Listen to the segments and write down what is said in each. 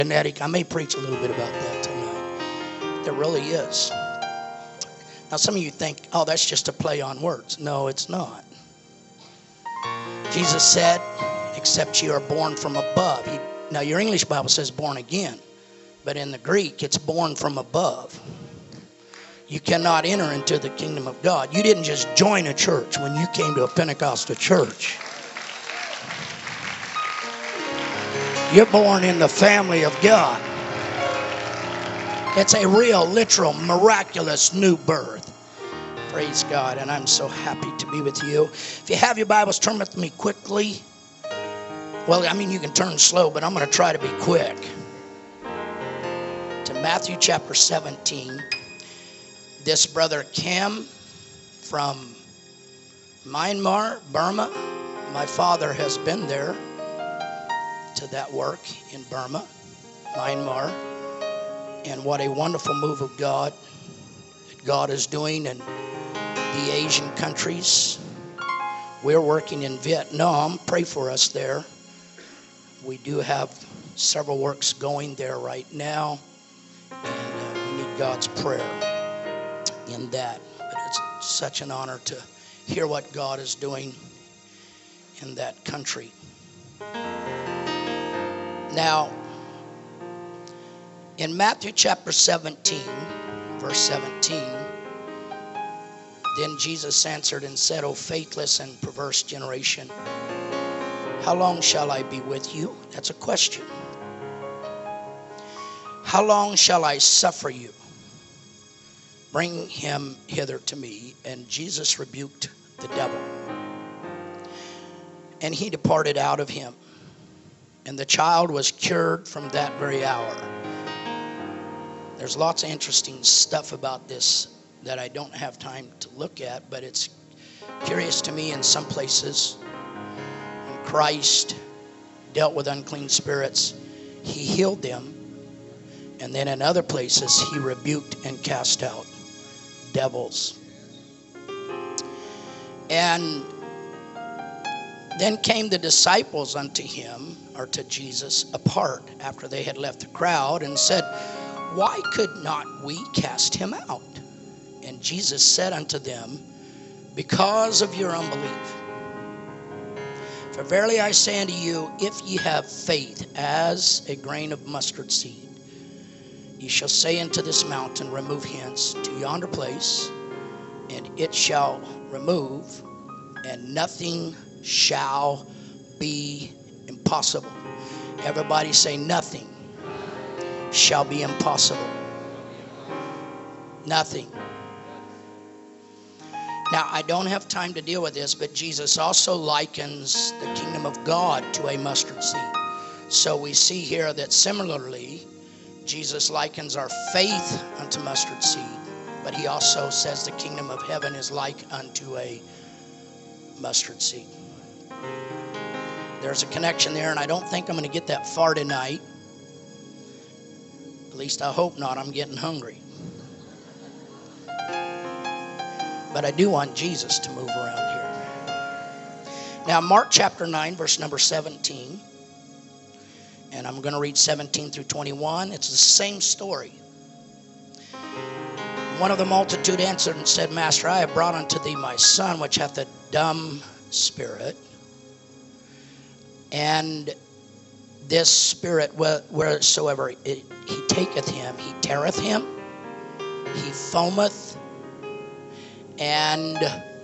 genetic. I may preach a little bit about that tonight. There really is. Now, some of you think, oh, that's just a play on words. No, it's not. Jesus said, except you are born from above. Now, your English Bible says born again, but in the Greek, it's born from above. You cannot enter into the kingdom of God. You didn't just join a church when you came to a Pentecostal church. You're born in the family of God. It's a real, literal, miraculous new birth. Praise God, and I'm so happy to be with you. If you have your Bibles, turn with me quickly. Well, I mean, you can turn slow, but I'm going to try to be quick. To Matthew chapter 17. This brother Kim from Myanmar, Burma. My father has been there to that work in Burma, Myanmar. And what a wonderful move of God that God is doing in the Asian countries. We're working in Vietnam. Pray for us there. We do have several works going there right now. And we need God's prayer in that. But it's such an honor to hear what God is doing in that country. Now, in Matthew chapter 17, verse 17, then Jesus answered and said, O faithless and perverse generation, how long shall I be with you? That's a question. How long shall I suffer you? Bring him hither to me. And Jesus rebuked the devil. And he departed out of him. And the child was cured from that very hour. There's lots of interesting stuff about this that I don't have time to look at, but it's curious to me in some places. When Christ dealt with unclean spirits, he healed them. And then in other places, he rebuked and cast out devils. And then came the disciples unto him, or to Jesus, apart after they had left the crowd, and said, why could not we cast him out? And Jesus said unto them, because of your unbelief. For verily I say unto you, if ye have faith as a grain of mustard seed, ye shall say unto this mountain, remove hence to yonder place, and it shall remove, and nothing shall be impossible. Everybody say, nothing shall be impossible. Nothing. Now, I don't have time to deal with this, but Jesus also likens the kingdom of God to a mustard seed. So we see here that similarly, Jesus likens our faith unto mustard seed, but he also says the kingdom of heaven is like unto a mustard seed. There's a connection there, and I don't think I'm going to get that far tonight. At least I hope not. I'm getting hungry. But I do want Jesus to move around here. Now, Mark chapter 9, verse number 17. And I'm going to read 17 through 21. It's the same story. One of the multitude answered and said, Master, I have brought unto thee my son, which hath a dumb spirit. And this spirit, wheresoever he taketh him, he teareth him, he foameth, and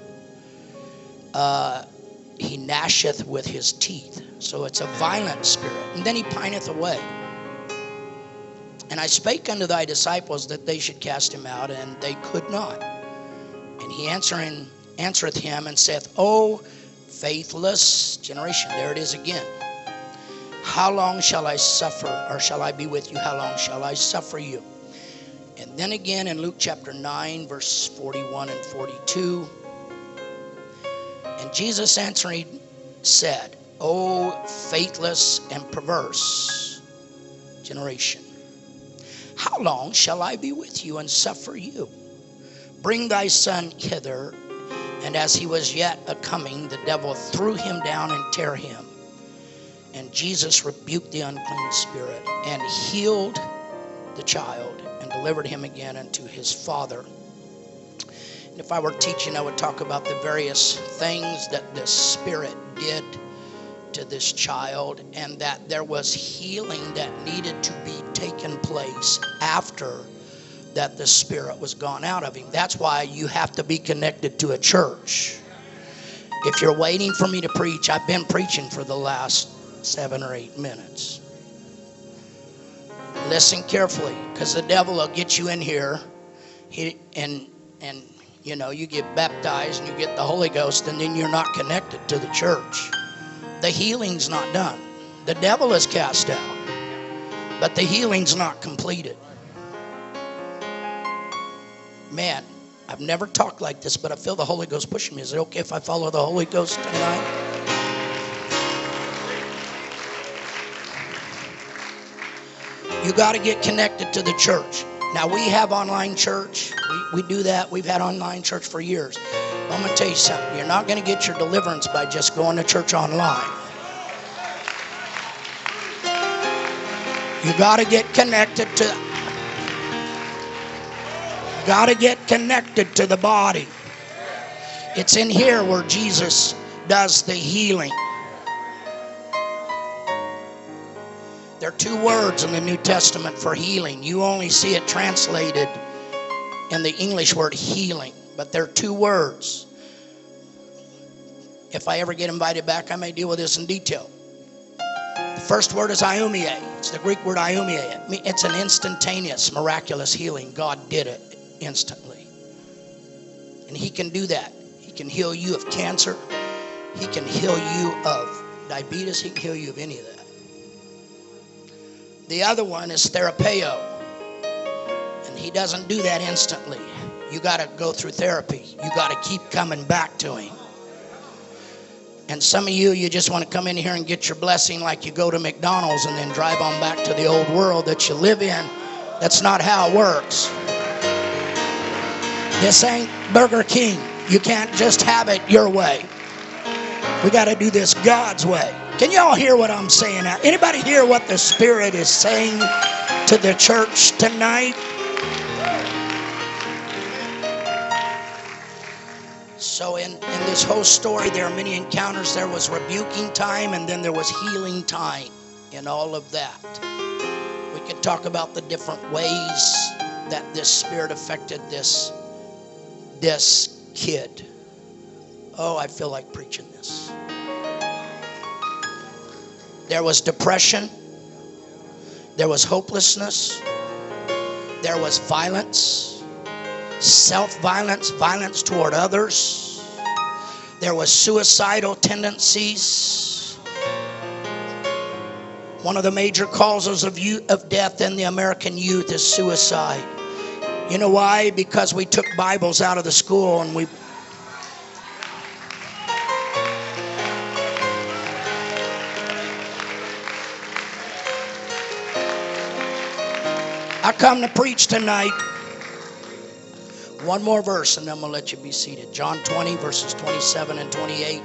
he gnasheth with his teeth. So it's a violent spirit. And then he pineth away. And I spake unto thy disciples that they should cast him out, and they could not. And he answereth him and saith, O faithless generation. There it is again. How long shall I suffer, or shall I be with you? How long shall I suffer you? And then again in Luke chapter 9, verse 41 and 42. And Jesus answering said, O faithless and perverse generation, how long shall I be with you and suffer you? Bring thy son hither. And as he was yet a coming, the devil threw him down and tear him. And Jesus rebuked the unclean spirit and healed the child and delivered him again unto his father. And if I were teaching, I would talk about the various things that the Spirit did to this child, and that there was healing that needed to be taken place after that the Spirit was gone out of him. That's why you have to be connected to a church. If you're waiting for me to preach, I've been preaching for the last 7 or 8 minutes. Listen carefully, because the devil will get you in here and you know, you get baptized and you get the Holy Ghost, and then you're not connected to the church. The healing's not done. The devil is cast out, but the healing's not completed. Man, I've never talked like this, but I feel the Holy Ghost pushing me. Is it okay if I follow the Holy Ghost tonight? You got to get connected to the church. Now, we have online church. We do that. We've had online church for years. But I'm going to tell you something. You're not going to get your deliverance by just going to church online. You got to get connected to the body. It's in here where Jesus does the healing. There are 2 words in the New Testament for healing. You only see it translated in the English word healing, but there are 2 words. If I ever get invited back, I may deal with this in detail. The first word is iomie. It's the Greek word iomie. It's an instantaneous, miraculous healing. God did it instantly. And he can do that. He can heal you of cancer. He can heal you of diabetes. He can heal you of any of that. The other one is therapeo. And he doesn't do that instantly. You got to go through therapy. You got to keep coming back to him. And some of you just want to come in here and get your blessing like you go to McDonald's and then drive on back to the old world that you live in. That's not how it works. This ain't Burger King. You can't just have it your way. We got to do this God's way. Can y'all hear what I'm saying now? Anybody hear what the Spirit is saying to the church tonight? So in this whole story, there are many encounters. There was rebuking time, and then there was healing time in all of that. We could talk about the different ways that this Spirit affected this kid. Oh, I feel like preaching this. There was depression. There was hopelessness. There was violence, self-violence, violence toward others. There was suicidal tendencies. One of the major causes of death in the American youth is suicide. You know why? Because we took Bibles out of the school and I come to preach tonight. One more verse and then I'm going to let you be seated. John 20 verses 27 and 28.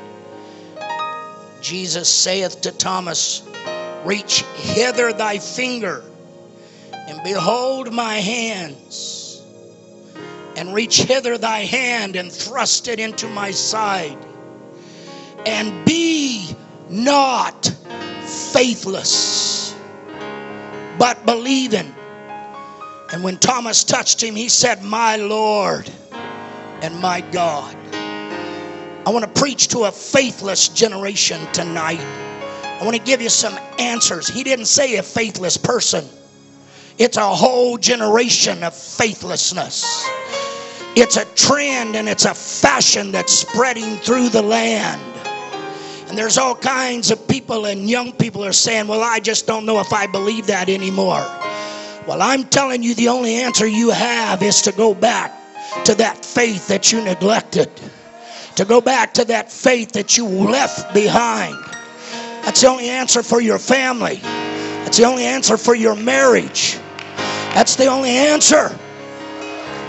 Jesus saith to Thomas, reach hither thy finger and behold my hands. And reach hither thy hand and thrust it into my side. And be not faithless, but believing. And when Thomas touched him, he said, my Lord and my God. I want to preach to a faithless generation tonight. I want to give you some answers. He didn't say a faithless person. It's a whole generation of faithlessness. It's a trend and it's a fashion that's spreading through the land. And there's all kinds of people, and young people are saying, well, I just don't know if I believe that anymore. Well, I'm telling you, the only answer you have is to go back to that faith that you neglected. To go back to that faith that you left behind. That's the only answer for your family. That's the only answer for your marriage. That's the only answer.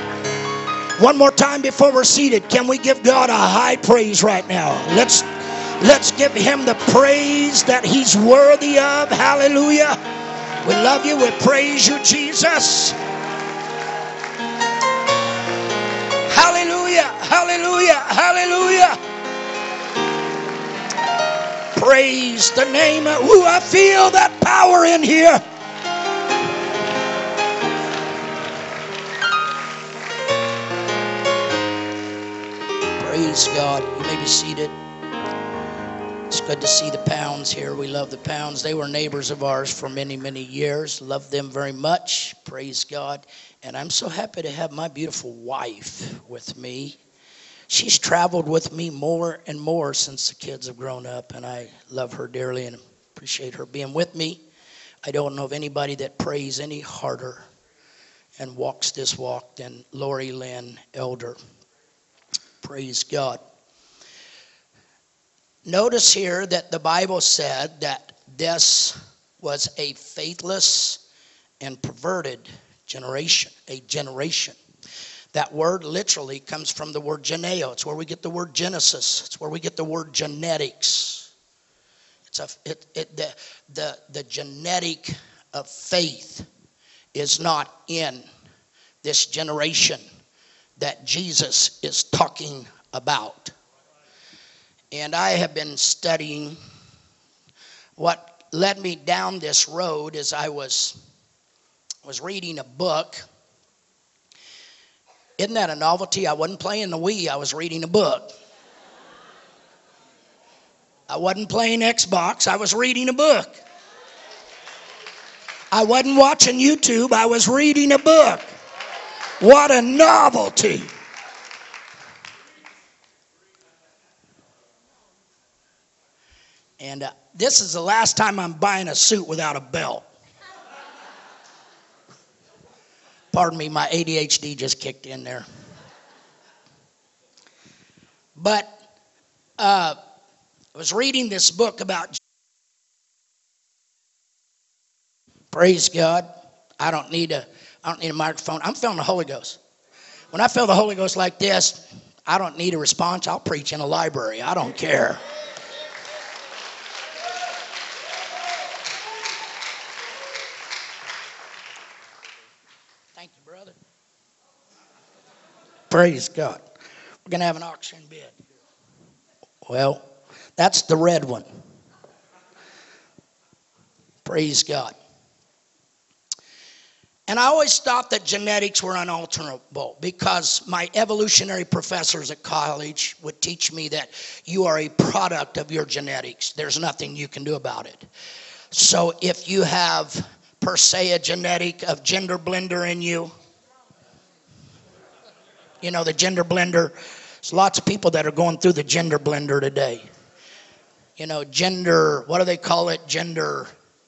One more time before we're seated. Can we give God a high praise right now? Let's give him the praise that he's worthy of. Hallelujah. We love you. We praise you, Jesus. Hallelujah. Hallelujah. Hallelujah. Praise the name of, ooh, I feel that power in here. Praise God. You may be seated. It's good to see the Pounds here. We love the Pounds. They were neighbors of ours for many, many years. Love them very much. Praise God. And I'm so happy to have my beautiful wife with me. She's traveled with me more and more since the kids have grown up, and I love her dearly and appreciate her being with me. I don't know of anybody that prays any harder and walks this walk than Lori Lynn Elder. Praise God. Notice here that the Bible said that this was a faithless and perverted generation, a generation. That word literally comes from the word geneo. It's where we get the word Genesis. It's where we get the word genetics. The genetic of faith is not in this generation that Jesus is talking about. And I have been studying. What led me down this road is I was reading a book. Isn't that a novelty? I wasn't playing the Wii. I was reading a book. I wasn't playing Xbox. I was reading a book. I wasn't watching YouTube. I was reading a book. What a novelty. And this is the last time I'm buying a suit without a belt. Pardon me, my ADHD just kicked in there. But I was reading this book about, praise God. I don't need a microphone. I'm feeling the Holy Ghost. When I feel the Holy Ghost like this, I don't need a response. I'll preach in a library. I don't care. Thank you, brother. Praise God. We're going to have an auction bid. Well, that's the red one. Praise God. And I always thought that genetics were unalterable because my evolutionary professors at college would teach me that you are a product of your genetics. There's nothing you can do about it. So if you have, per se, a genetic of gender blender in you, you know, the gender blender, there's lots of people that are going through the gender blender today. You know, gender, what do they call it? Gender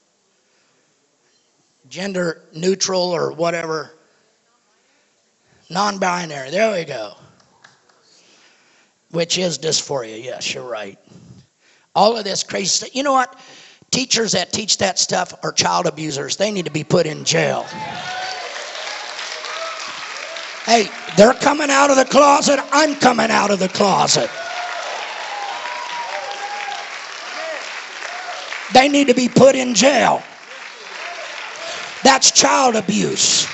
neutral or whatever. Non-binary, there we go. Which is dysphoria, yes, you're right. All of this crazy stuff. You know what? Teachers that teach that stuff are child abusers. They need to be put in jail. Hey, they're coming out of the closet. I'm coming out of the closet. They need to be put in jail. That's child abuse.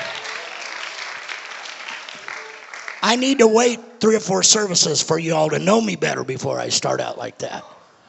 I need to wait 3 or 4 services for you all to know me better before I start out like that.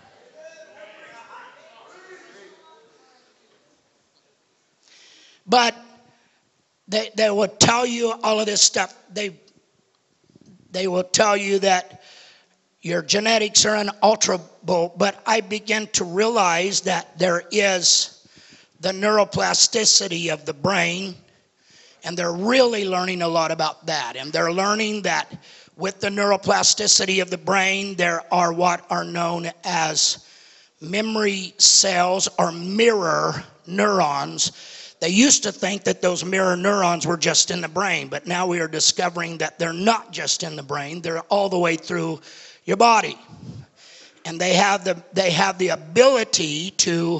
But they will tell you all of this stuff. They will tell you that your genetics are unalterable, but I begin to realize that there is the neuroplasticity of the brain, and they're really learning a lot about that. And they're learning that with the neuroplasticity of the brain, there are what are known as memory cells or mirror neurons. They used to think that those mirror neurons were just in the brain, but now we are discovering that they're not just in the brain. They're all the way through your body. And they have the ability to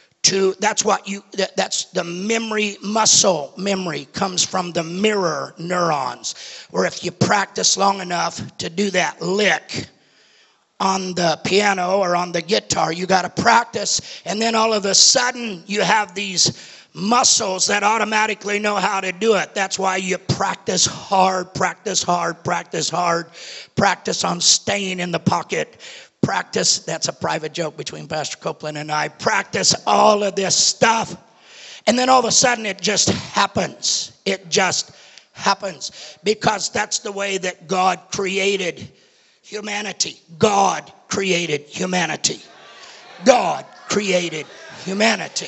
that's the memory, muscle memory comes from the mirror neurons, where if you practice long enough to do that lick on the piano or on the guitar. You got to practice, and then all of a sudden you have these muscles that automatically know how to do it. That's why you practice hard, practice hard, practice hard, practice on staying in the pocket. Practice, that's a private joke between Pastor Copeland and I. Practice all of this stuff, and then all of a sudden it just happens. It just happens because that's the way that God created humanity. God created humanity. God created humanity.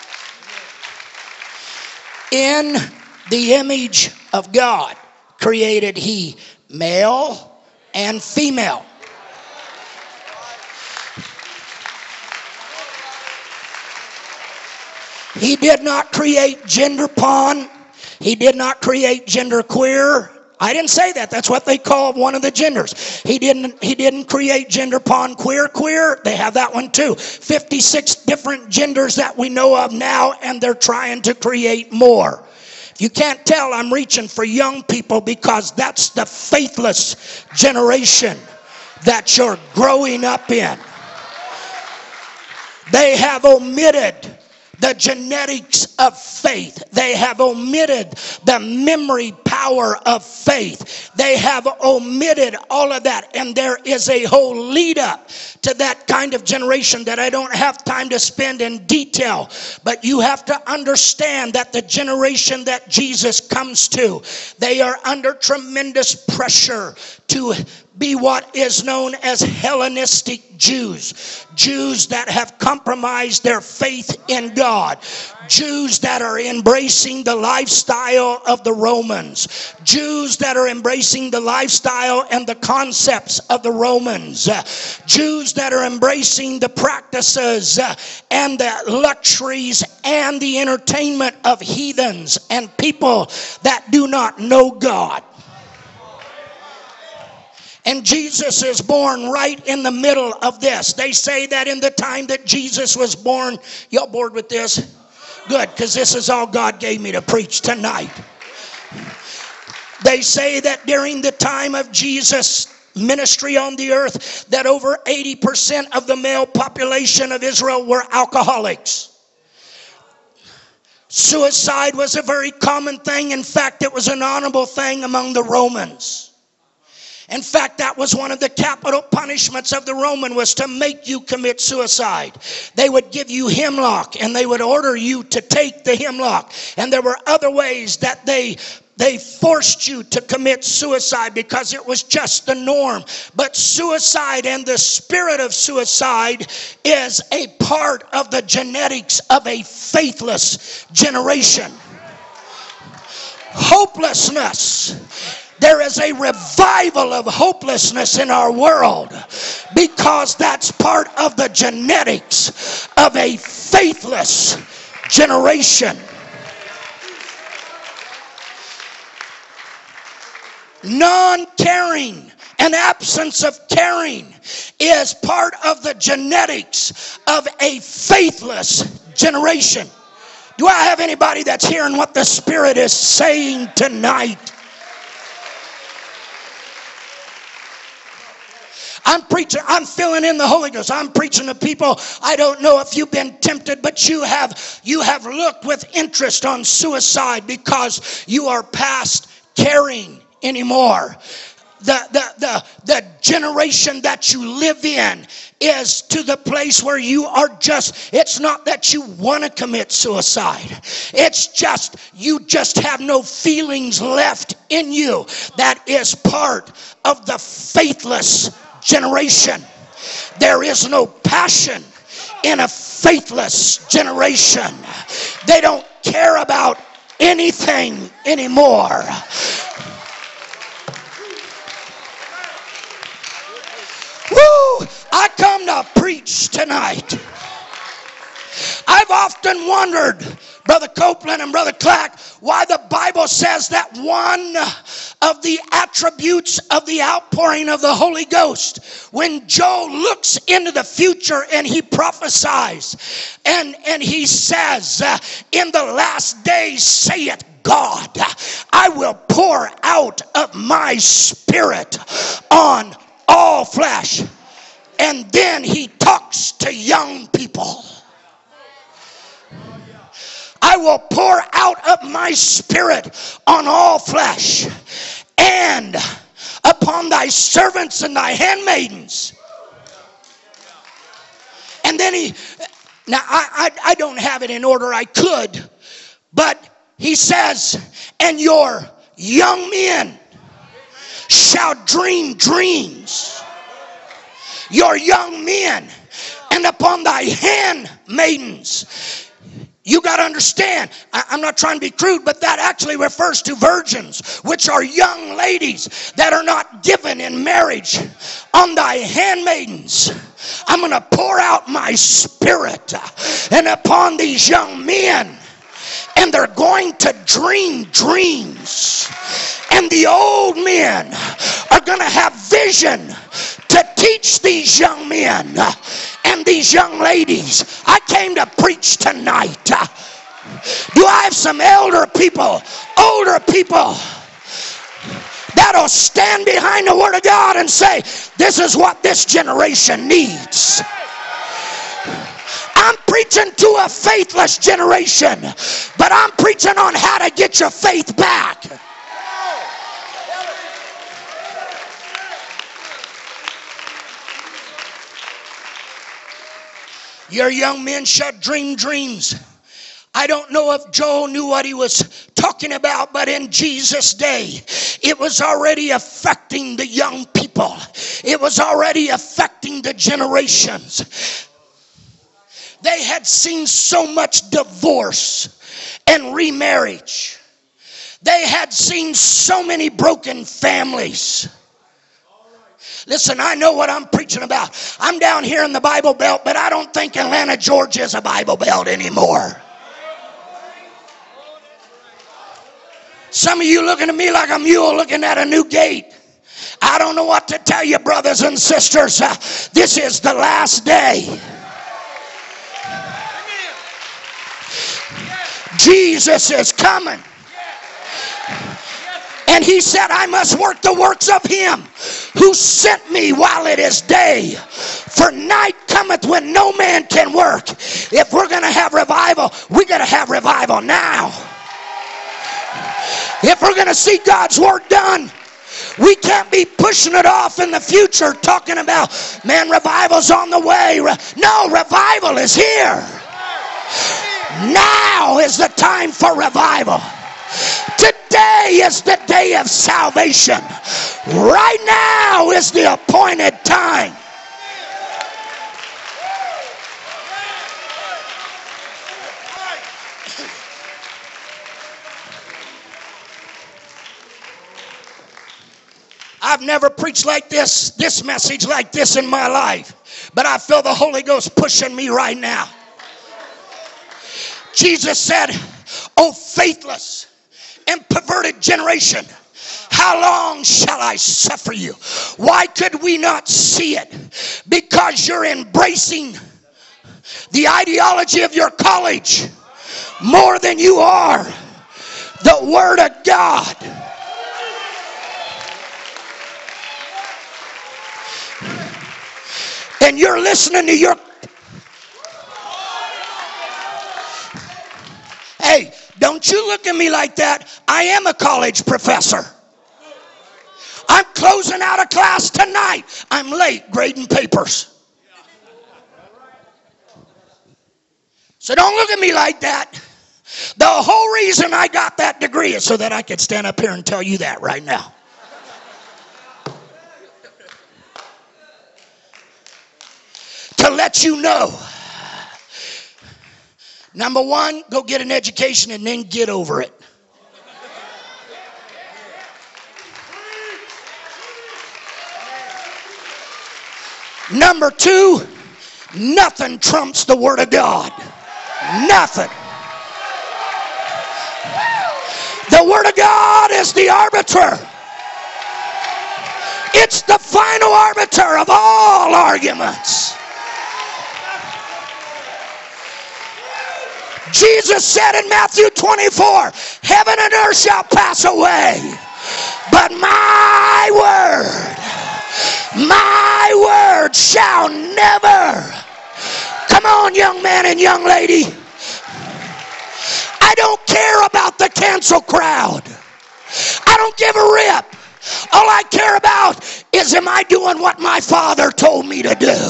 In the image of God created he male and female. He did not create gender pawn. He did not create gender queer. I didn't say that. That's what they call one of the genders. He didn't create gender pawn queer. They have that one too. 56 different genders that we know of now, and they're trying to create more. If you can't tell, I'm reaching for young people because that's the faithless generation that you're growing up in. They have omitted the genetics of faith. They have omitted the memory power of faith. They have omitted all of that. And there is a whole lead up to that kind of generation that I don't have time to spend in detail. But you have to understand that the generation that Jesus comes to, they are under tremendous pressure to be what is known as Hellenistic Jews. Jews that have compromised their faith in God. Jews that are embracing the lifestyle of the Romans. Jews that are embracing the lifestyle and the concepts of the Romans. Jews that are embracing the practices and the luxuries and the entertainment of heathens and people that do not know God. And Jesus is born right in the middle of this. They say that in the time that Jesus was born, y'all bored with this? Good, because this is all God gave me to preach tonight. They say that during the time of Jesus' ministry on the earth, that over 80% of the male population of Israel were alcoholics. Suicide was a very common thing. In fact, it was an honorable thing among the Romans. In fact, that was one of the capital punishments of the Roman, was to make you commit suicide. They would give you hemlock, and they would order you to take the hemlock. And there were other ways that they forced you to commit suicide because it was just the norm. But suicide and the spirit of suicide is a part of the genetics of a faithless generation. Hopelessness. There is a revival of hopelessness in our world because that's part of the genetics of a faithless generation. Non-caring, an absence of caring, is part of the genetics of a faithless generation. Do I have anybody that's hearing what the Spirit is saying tonight? I'm preaching, I'm filling in the Holy Ghost. I'm preaching to people. I don't know if you've been tempted, but you have looked with interest on suicide because you are past caring anymore. The generation that you live in is to the place where you are just, it's not that you want to commit suicide. It's just, you just have no feelings left in you. That is part of the faithless generation. There is no passion in a faithless generation. They don't care about anything anymore. Woo! I come to preach tonight. I've often wondered, Brother Copeland and Brother Clack, why the Bible says that one of the attributes of the outpouring of the Holy Ghost, when Joel looks into the future and he prophesies, and he says, in the last days saith God, I will pour out of my spirit on all flesh. And then he talks to young people. I will pour out of my spirit on all flesh, and upon thy servants and thy handmaidens. And then I don't have it in order, I could, but he says, and your young men shall dream dreams. Your young men, and upon thy handmaidens. You got to understand, I'm not trying to be crude, but that actually refers to virgins, which are young ladies that are not given in marriage. On thy handmaidens, I'm going to pour out my spirit, and upon these young men, and they're going to dream dreams. And the old men are going to have vision to teach these young men and these young ladies. I came to preach tonight. Do I have some older people that'll stand behind the Word of God and say, this is what this generation needs? I'm preaching to a faithless generation, but I'm preaching on how to get your faith back. Your young men shall dream dreams. I don't know if Joel knew what he was talking about, but in Jesus' day, it was already affecting the young people. It was already affecting the generations. They had seen so much divorce and remarriage. They had seen so many broken families. Listen, I know what I'm preaching about. I'm down here in the Bible Belt, but I don't think Atlanta, Georgia is a Bible Belt anymore. Some of you looking at me like a mule looking at a new gate. I don't know what to tell you, brothers and sisters. This is the last day. Jesus is coming. And he said, I must work the works of him who sent me while it is day. For night cometh when no man can work. If we're going to have revival, we got to have revival now. If we're going to see God's work done, we can't be pushing it off in the future, talking about, man, revival's on the way. No, revival is here. Now is the time for revival. Today is the day of salvation. Right now is the appointed time. I've never preached like this message like this in my life. But I feel the Holy Ghost pushing me right now. Jesus said, O faithless and perverted generation, how long shall I suffer you? Why could we not see it? Because you're embracing the ideology of your college more than you are the Word of God. And you're listening to your... Hey, don't you look at me like that. I am a college professor. I'm closing out a class tonight. I'm late grading papers. So don't look at me like that. The whole reason I got that degree is so that I could stand up here and tell you that right now. To let you know. Number one, go get an education and then get over it. Number two, nothing trumps the Word of God. Nothing. The Word of God is the arbiter. It's the final arbiter of all arguments. Jesus said in Matthew 24, heaven and earth shall pass away, but my word My word shall never. Come on, young man and young lady. I don't care about the cancel crowd. I don't give a rip. All I care about is, am I doing what my Father told me to do?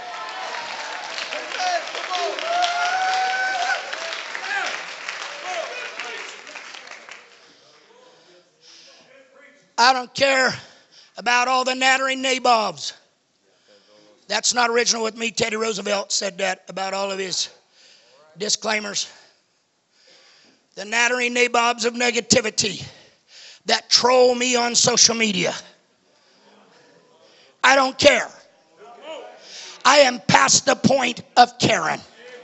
I don't care about all the nattering nabobs. That's not original with me. Teddy Roosevelt said that about all of his disclaimers. The nattering nabobs of negativity that troll me on social media. I don't care. I am past the point of caring.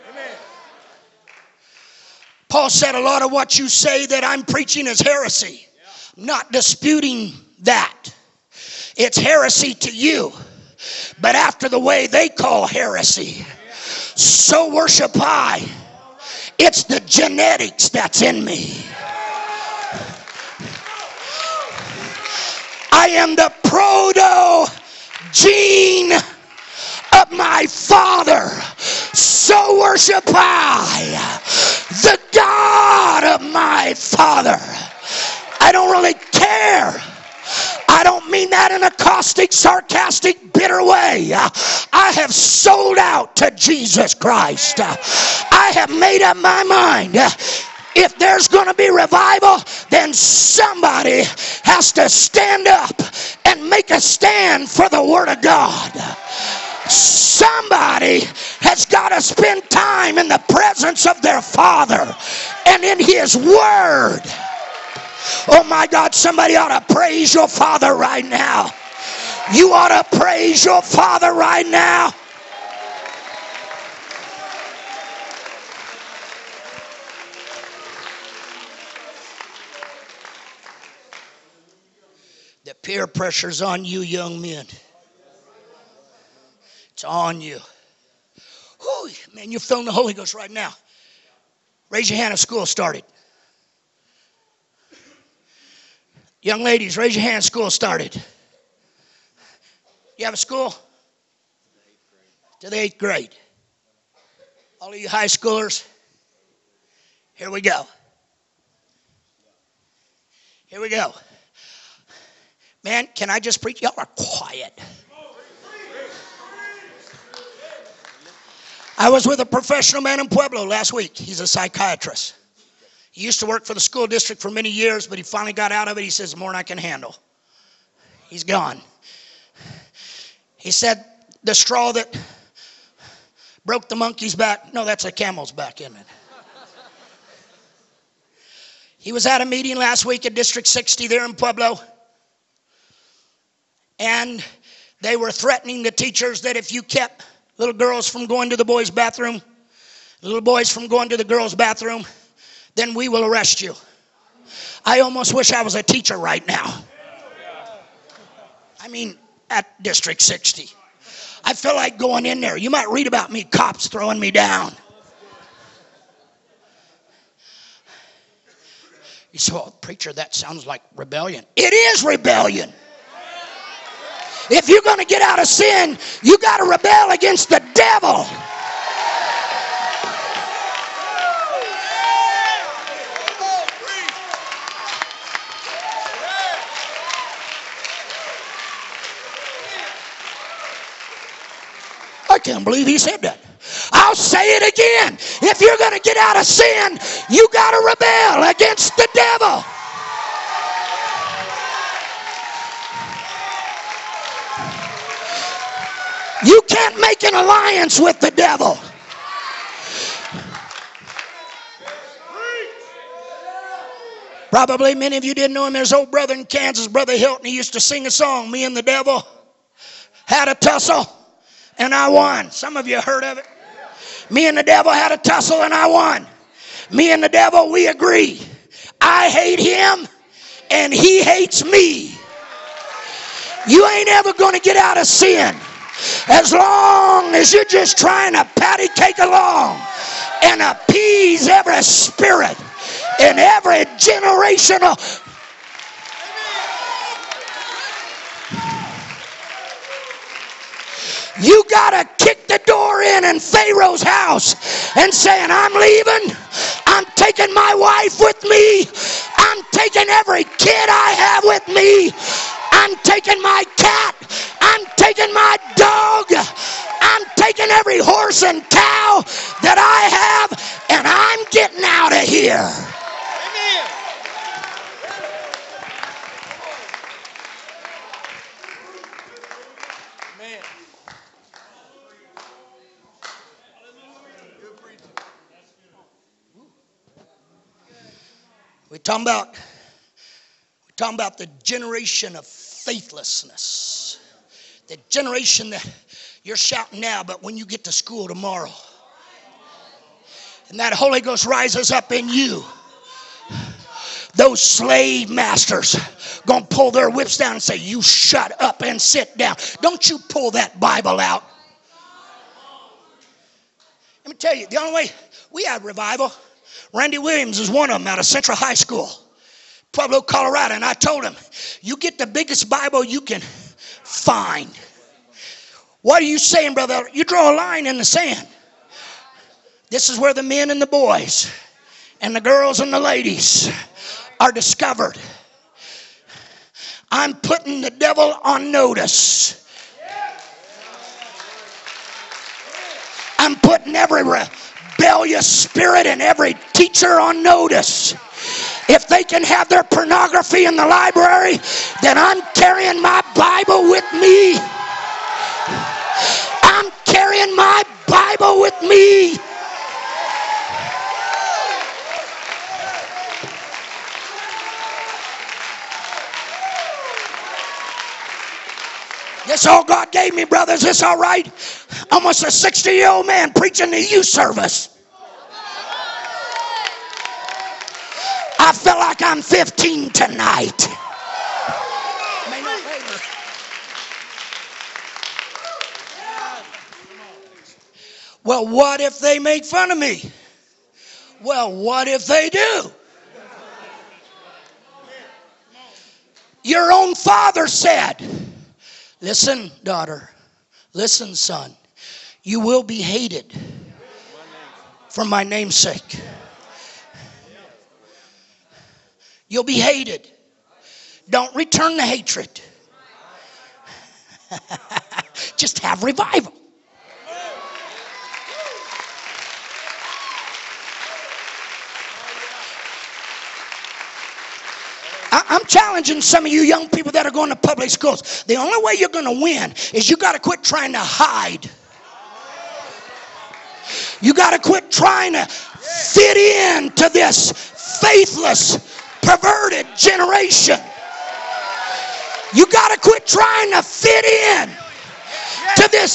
Paul said a lot of what you say that I'm preaching is heresy. I'm not disputing that. It's heresy to you, but after the way they call heresy. So worship I. It's the genetics that's in me. I am the proto-gene of my Father. So worship I, the God of my Father. I don't really care. I don't mean that in a caustic, sarcastic, bitter way. I have sold out to Jesus Christ. I have made up my mind. If there's going to be revival, then somebody has to stand up and make a stand for the Word of God. Somebody has got to spend time in the presence of their Father and in His Word. Oh my God, somebody ought to praise your Father right now. You ought to praise your Father right now. The peer pressure's on you, young men. It's on you. Whew, man, you're feeling the Holy Ghost right now. Raise your hand if school started. Young ladies, raise your hand. School started. You have a school? To the 8th grade. All of you high schoolers, here we go. Here we go. Man, can I just preach? Y'all are quiet. I was with a professional man in Pueblo last week. He's a psychiatrist. He used to work for the school district for many years, but he finally got out of it. He says, more than I can handle. He's gone. He said, the straw that broke the monkey's back. No, that's a camel's back, isn't it? He was at a meeting last week at District 60 there in Pueblo. And they were threatening the teachers that if you kept little girls from going to the boys' bathroom, little boys from going to the girls' bathroom, then we will arrest you. I almost wish I was a teacher right now. I mean, at District 60. I feel like going in there. You might read about me, cops throwing me down. You say, well, preacher, that sounds like rebellion. It is rebellion. If you're going to get out of sin, you got to rebel against the devil. I can't believe he said that. I'll say it again. If you're going to get out of sin, you got to rebel against the devil. You can't make an alliance with the devil. Probably many of you didn't know him. There's old brother in Kansas, Brother Hilton. He used to sing a song, Me and the Devil Had a Tussle and I Won. Some of you heard of it. Me and the devil had a tussle and I won. Me and the devil, we agree. I hate him and he hates me. You ain't ever going to get out of sin as long as you're just trying to patty cake along and appease every spirit in every generational. You got to kick the door in Pharaoh's house and saying, I'm leaving. I'm taking my wife with me. I'm taking every kid I have with me. I'm taking my cat. I'm taking my dog. I'm taking every horse and cow that I have, and I'm getting out of here. We're talking about the generation of faithlessness. The generation that you're shouting now, but when you get to school tomorrow, and that Holy Ghost rises up in you, those slave masters gonna pull their whips down and say, you shut up and sit down. Don't you pull that Bible out. Let me tell you, the only way we have revival, Randy Williams is one of them out of Central High School, Pueblo, Colorado. And I told him, you get the biggest Bible you can find. What are you saying, brother? You draw a line in the sand. This is where the men and the boys and the girls and the ladies are discovered. I'm putting the devil on notice. I'm putting every rebellious spirit and every teacher on notice. If they can have their pornography in the library, then I'm carrying my Bible with me. I'm carrying my Bible with me. This all God gave me, brothers. This all right? Almost a 60-year-old man preaching the youth service. I feel like I'm 15 tonight. Well, what if they make fun of me? Well, what if they do? Your own father said, listen, daughter, listen, son, you will be hated for my name's sake. You'll be hated. Don't return the hatred. Just have revival. I'm challenging some of you young people that are going to public schools. The only way you're going to win is you got to quit trying to hide. You got to quit trying to fit into this faithless, perverted generation. You got to quit trying to fit in to this.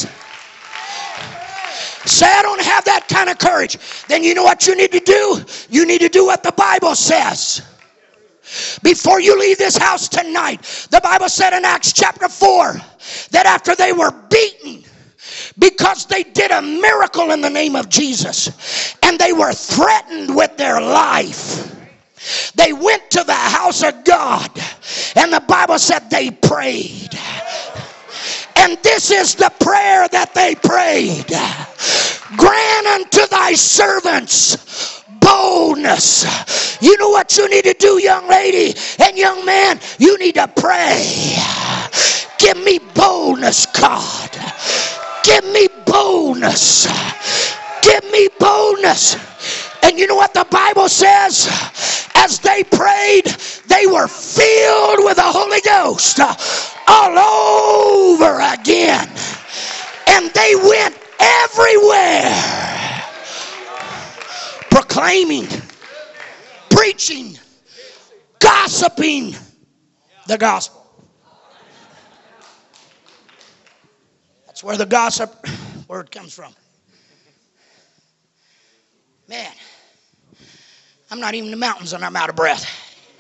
Say, I don't have that kind of courage. Then you know what you need to do? You need to do what the Bible says. Before you leave this house tonight, the Bible said in Acts chapter 4 that after they were beaten because they did a miracle in the name of Jesus and they were threatened with their life, they went to the house of God and the Bible said they prayed. And this is the prayer that they prayed. Grant unto thy servants boldness. You know what you need to do, young lady and young man? You need to pray. Give me boldness, God. Give me boldness. Give me boldness. And you know what the Bible says? As they prayed, they were filled with the Holy Ghost all over again. And they went everywhere proclaiming, preaching, gossiping the gospel. That's where the gossip word comes from. Man, I'm not even in the mountains and I'm out of breath.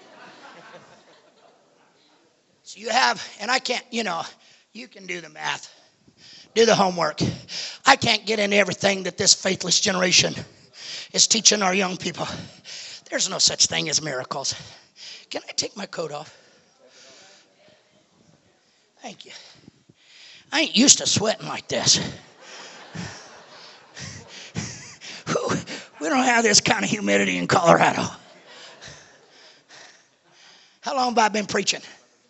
So you have, and I can't, you can do the math, do the homework. I can't get into everything that this faithless generation is teaching our young people. There's no such thing as miracles. Can I take my coat off? Thank you. I ain't used to sweating like this. We don't have this kind of humidity in Colorado. How long have I been preaching?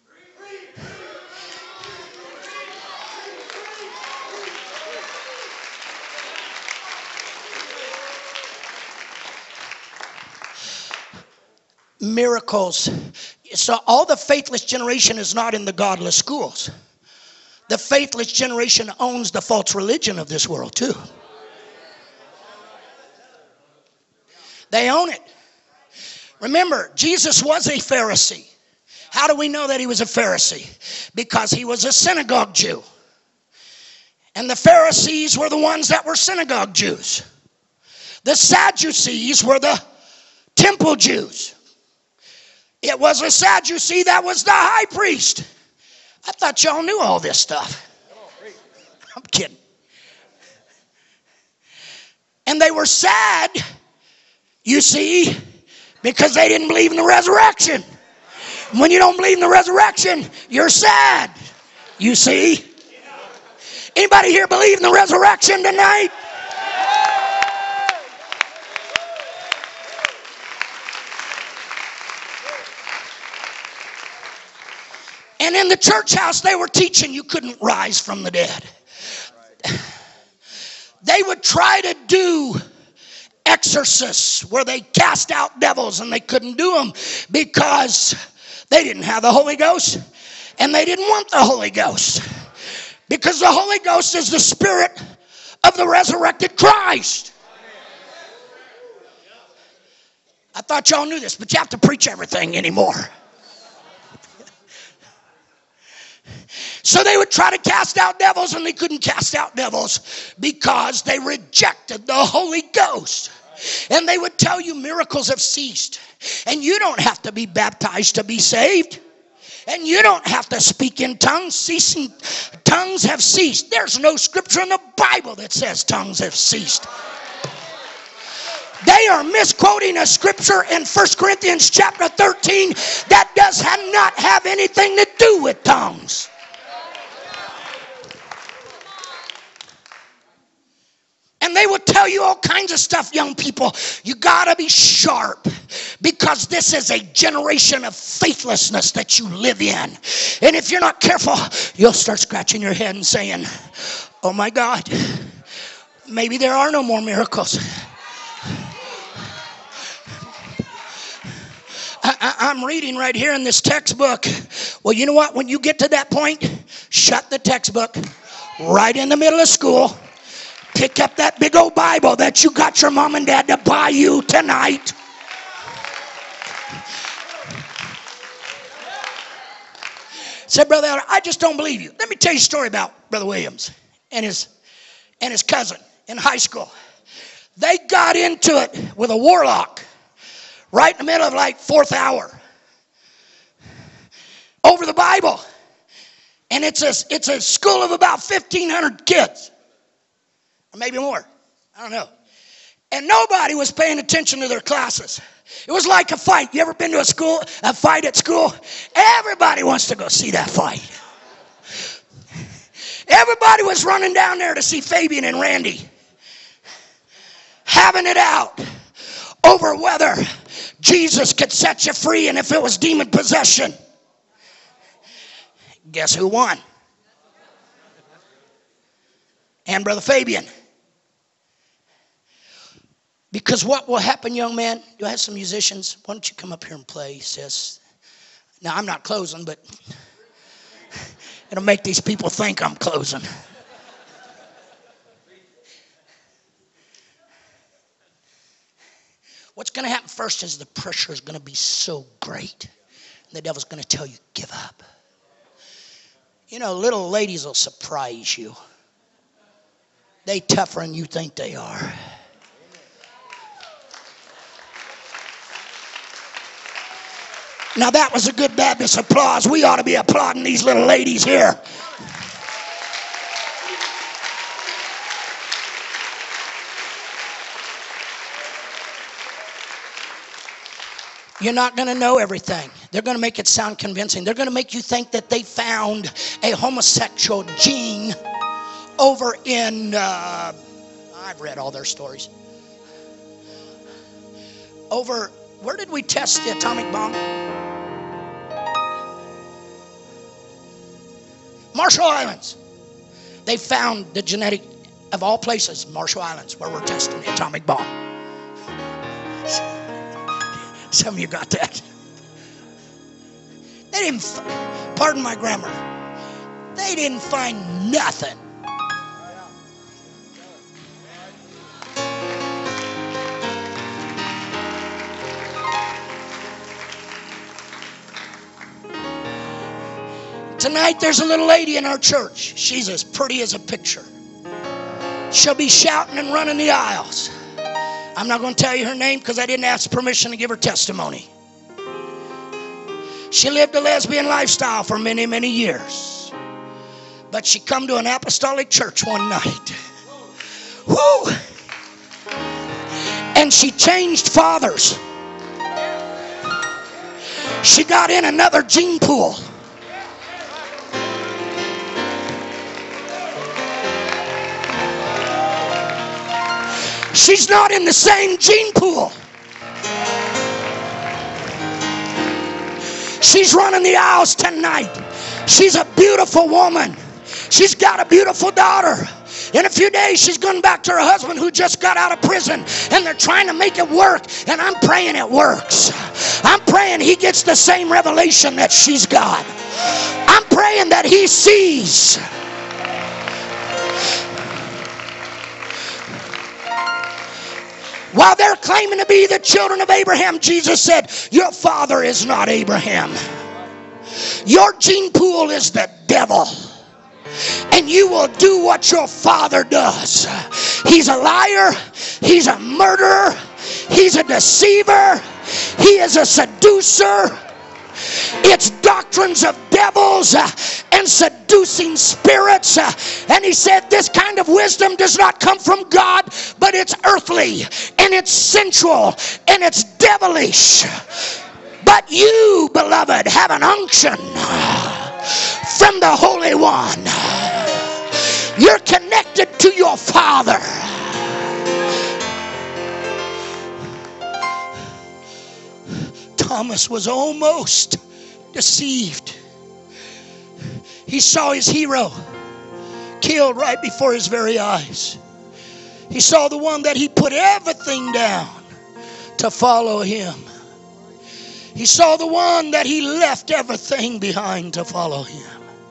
Miracles. So all the faithless generation is not in the godless schools. The faithless generation owns the false religion of this world too. They own it. Remember, Jesus was a Pharisee. How do we know that he was a Pharisee? Because he was a synagogue Jew. And the Pharisees were the ones that were synagogue Jews. The Sadducees were the temple Jews. It was a Sadducee that was the high priest. I thought y'all knew all this stuff. I'm kidding. And they were sad, you see, because they didn't believe in the resurrection. When you don't believe in the resurrection, you're sad, you see. Anybody here believe in the resurrection tonight? And in the church house, they were teaching you couldn't rise from the dead. They would try to do exorcists where they cast out devils, and they couldn't do them because they didn't have the Holy Ghost, and they didn't want the Holy Ghost, because the Holy Ghost is the Spirit of the resurrected Christ. I thought y'all knew this, but you have to preach everything anymore. So they would try to cast out devils, and they couldn't cast out devils because they rejected the Holy Ghost. And they would tell you miracles have ceased. And you don't have to be baptized to be saved. And you don't have to speak in tongues. Tongues have ceased. There's no scripture in the Bible that says tongues have ceased. They are misquoting a scripture in 1 Corinthians chapter 13 that does not have anything to do with tongues. And they will tell you all kinds of stuff, young people. You got to be sharp, because this is a generation of faithlessness that you live in. And if you're not careful, you'll start scratching your head and saying, oh my God, maybe there are no more miracles. I'm reading right here in this textbook. Well, you know what? When you get to that point, shut the textbook right in the middle of school. Pick up that big old Bible that you got your mom and dad to buy you tonight. Said, Brother Elder, I just don't believe you. Let me tell you a story about Brother Williams and his cousin in high school. They got into it with a warlock right in the middle of like fourth hour over the Bible. And it's a school of about 1,500 kids. Or maybe more. I don't know. And nobody was paying attention to their classes. It was like a fight. You ever been to a fight at school? Everybody wants to go see that fight. Everybody was running down there to see Fabian and Randy having it out over whether Jesus could set you free and if it was demon possession. Guess who won? And Brother Fabian. Because what will happen, young man? Do I have some musicians? Why don't you come up here and play, sis? Now, I'm not closing, but it'll make these people think I'm closing. What's going to happen first is the pressure is going to be so great. And the devil's going to tell you, give up. You know, little ladies will surprise you. They tougher than you think they are. Now that was a good Baptist applause. We ought to be applauding these little ladies here. You're not going to know everything. They're going to make it sound convincing. They're going to make you think that they found a homosexual gene over in, I've read all their stories. Over, where did we test the atomic bomb? Marshall Islands. They found the genetic, of all places, Marshall Islands, where we're testing the atomic bomb. Some of you got that. They didn't, pardon my grammar, they didn't find nothing. Tonight there's a little lady in our church. She's as pretty as a picture. She'll be shouting and running the aisles. I'm not going to tell you her name because I didn't ask permission to give her testimony. She lived a lesbian lifestyle for many, many years. But she come to an apostolic church one night. Woo! And she changed fathers. She got in another gene pool. She's not in the same gene pool. She's running the aisles tonight. She's a beautiful woman. She's got a beautiful daughter. In a few days, she's going back to her husband who just got out of prison. And they're trying to make it work. And I'm praying it works. I'm praying he gets the same revelation that she's got. I'm praying that he sees. While they're claiming to be the children of Abraham, Jesus said, your father is not Abraham. Your gene pool is the devil. And you will do what your father does. He's a liar. He's a murderer. He's a deceiver. He is a seducer. It's doctrines of devils and seducing spirits. And he said this kind of wisdom does not come from God, but it's earthly and it's sensual and it's devilish. But you, beloved, have an unction from the Holy One. You're connected to your Father. Thomas was almost deceived. He saw his hero killed right before his very eyes. He saw the one that he put everything down to follow him. He saw the one that he left everything behind to follow him.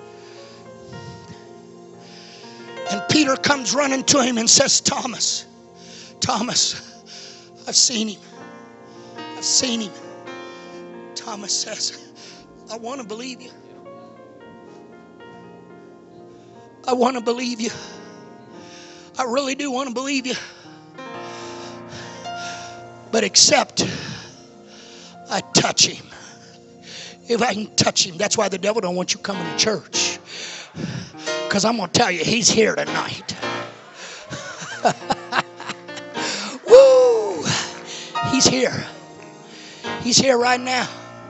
And Peter comes running to him and says, Thomas, I've seen him. I've seen him. Thomas says, I want to believe you. I want to believe you. I really do want to believe you. But except I touch him. If I can touch him. That's why the devil don't want you coming to church. Because I'm going to tell you, he's here tonight. Woo! He's here. He's here right now.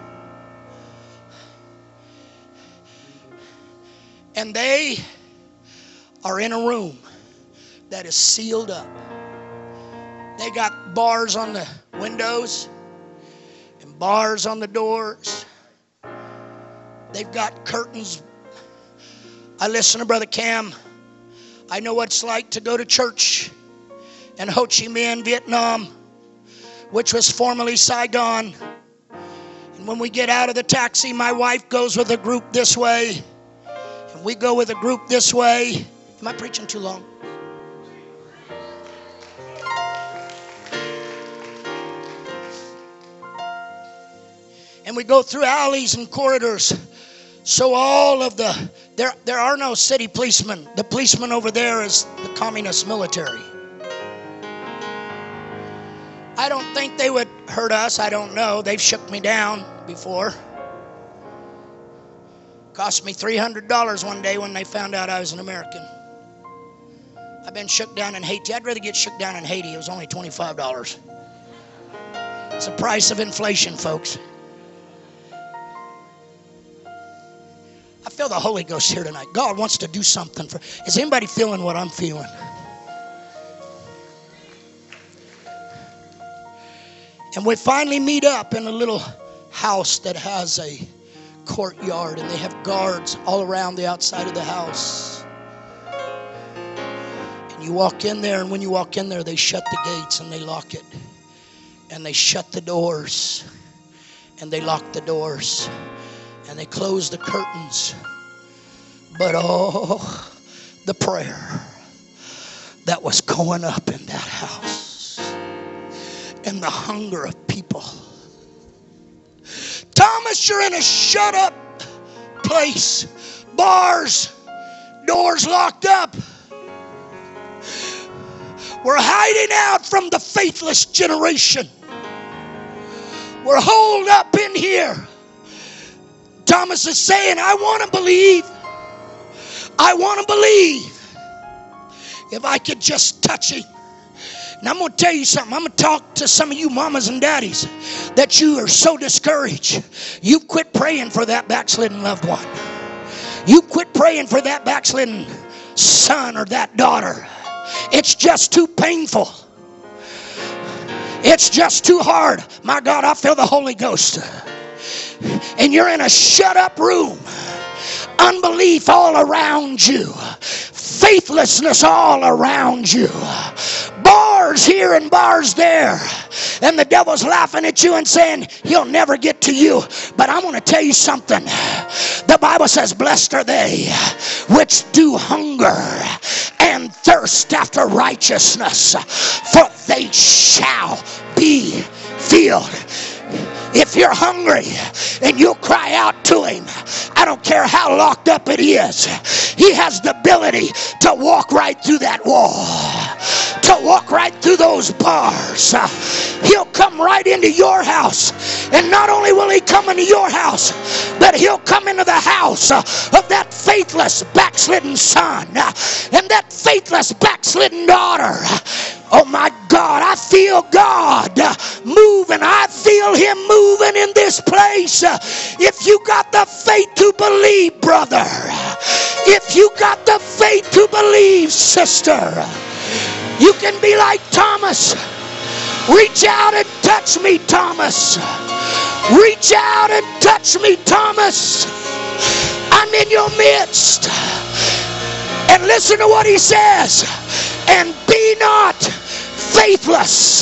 And they are in a room that is sealed up. They got bars on the windows and bars on the doors. They've got curtains. I listen to Brother Cam. I know what it's like to go to church in Ho Chi Minh, Vietnam, which was formerly Saigon. And when we get out of the taxi, my wife goes with a group this way. And we go with a group this way. Am I preaching too long? And we go through alleys and corridors. So all of there are no city policemen. The policeman over there is the communist military. I don't think they would hurt us. I don't know. They've shook me down before. Cost me $300 one day when they found out I was an American. I've been shook down in Haiti. I'd rather get shook down in Haiti. It was only $25. It's the price of inflation, folks. feel the Holy Ghost here tonight. God wants to do something for. Is anybody feeling what I'm feeling? And we finally meet up in a little house that has a courtyard, and they have guards all around the outside of the house. And you walk in there, and when you walk in there, they shut the gates and they lock it. And they shut the doors and they lock the doors and they close the curtains. But oh, the prayer that was going up in that house. And the hunger of people. Thomas, you're in a shut up place. Bars, doors locked up. We're hiding out from the faithless generation. We're holed up in here. Thomas is saying, I want to believe. I want to believe. If I could just touch him. And I'm going to tell you something. I'm going to talk to some of you mamas and daddies that you are so discouraged. You've quit praying for that backslidden loved one. You quit praying for that backslidden son or that daughter. It's just too painful. It's just too hard. My God, I feel the Holy Ghost. And you're in a shut up room. Unbelief all around you. Faithlessness all around you. Bars here and bars there. And the devil's laughing at you and saying, he'll never get to you. But I want to tell you something. The Bible says, blessed are they which do hunger and thirst after righteousness, for they shall be filled. If you're hungry and you cry out to him, I don't care how locked up it is, he has the ability to walk right through that wall, to walk right through those bars. He'll come right into your house. And not only will he come into your house, but he'll come into the house of that faithless backslidden son and that faithless backslidden daughter. Oh my God, I feel God moving. I feel him moving in this place. If you got the faith to believe, brother. If you got the faith to believe, sister. You can be like Thomas. Reach out and touch me, Thomas. Reach out and touch me, Thomas. I'm in your midst. And listen to what he says. And be not faithless.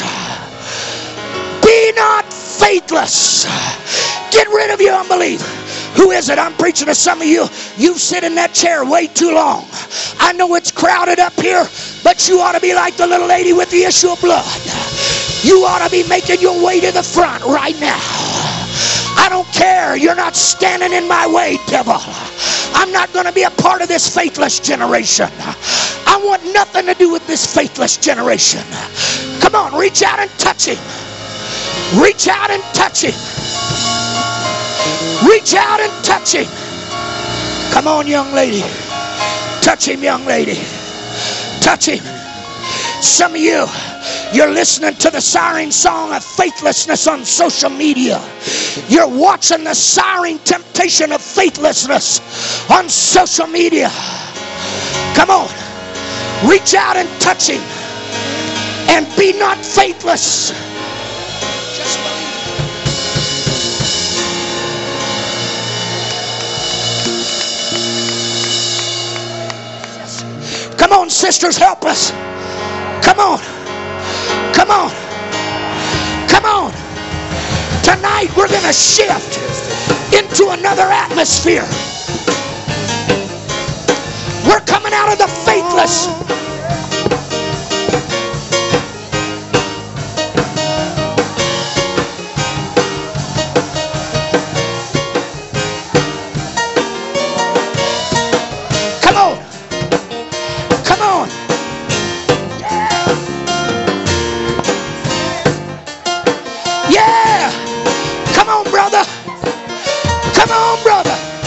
Be not faithless. Get rid of your unbelief. Who is it? I'm preaching to some of you. You sit in that chair way too long. I know it's crowded up here, but you ought to be like the little lady with the issue of blood. You ought to be making your way to the front right now. I don't care. You're not standing in my way, devil. I'm not going to be a part of this faithless generation. I want nothing to do with this faithless generation. Come on, reach out and touch him. Reach out and touch him. Reach out and touch him. Come on, young lady. Touch him, young lady. Touch him. Some of you, you're listening to the siren song of faithlessness on social media. You're watching the siren temptation of faithlessness on social media. Come on. Reach out and touch him. And be not faithless. Just believe. Come on, sisters, help us. Come on. Come on. Come on. Tonight we're going to shift into another atmosphere. We're coming out of the faithless